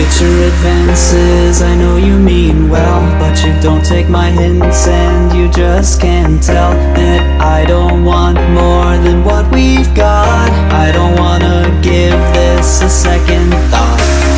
get your advances, I know you mean well, but you don't take my hints and you just can't tell that I don't want more than what we've got. I don't wanna give this a second thought.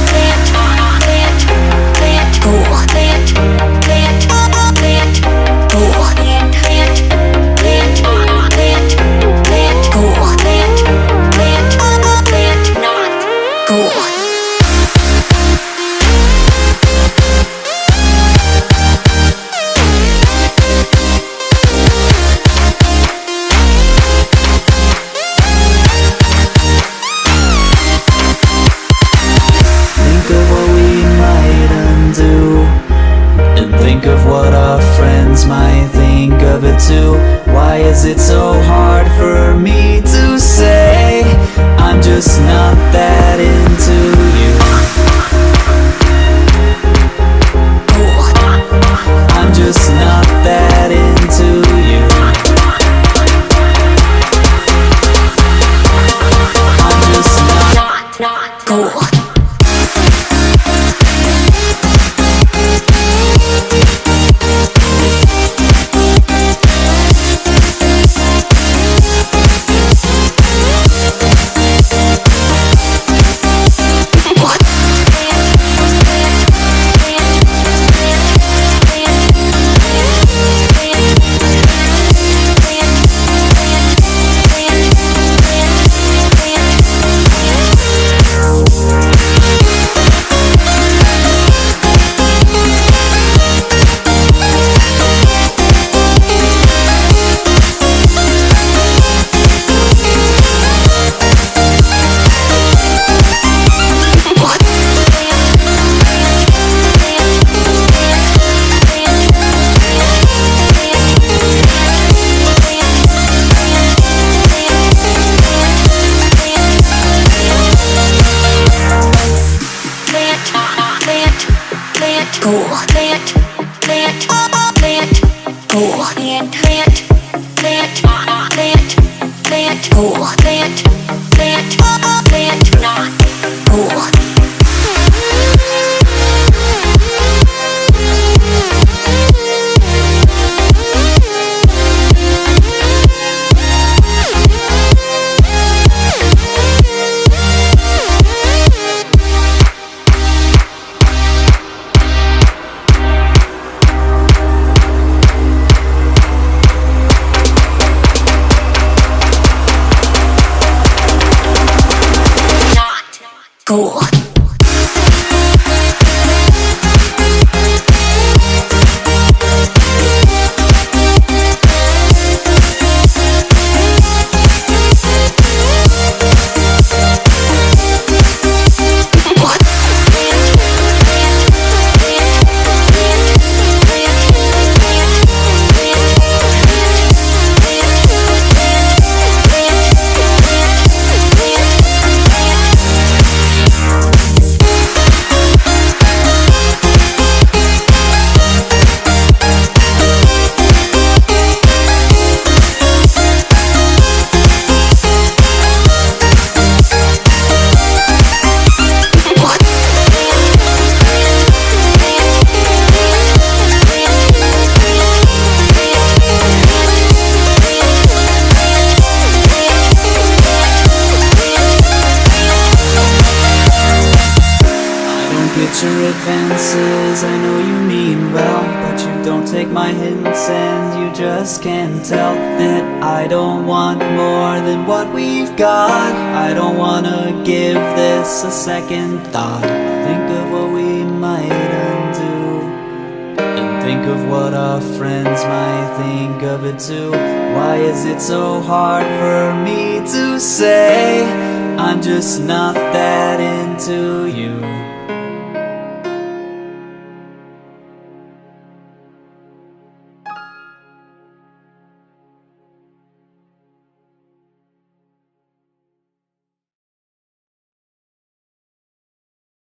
Think of what our friends might think of it too. Why is it so hard for me to say I'm just not that into you? I'm just not that into you. I'm just not cool. Cool. Your advances, I know you mean well, but you don't take my hints and you just can't tell that I don't want more than what we've got. I don't wanna give this a second thought. Think of what we might undo, and think of what our friends might think of it too. Why is it so hard for me to say I'm just not that into you?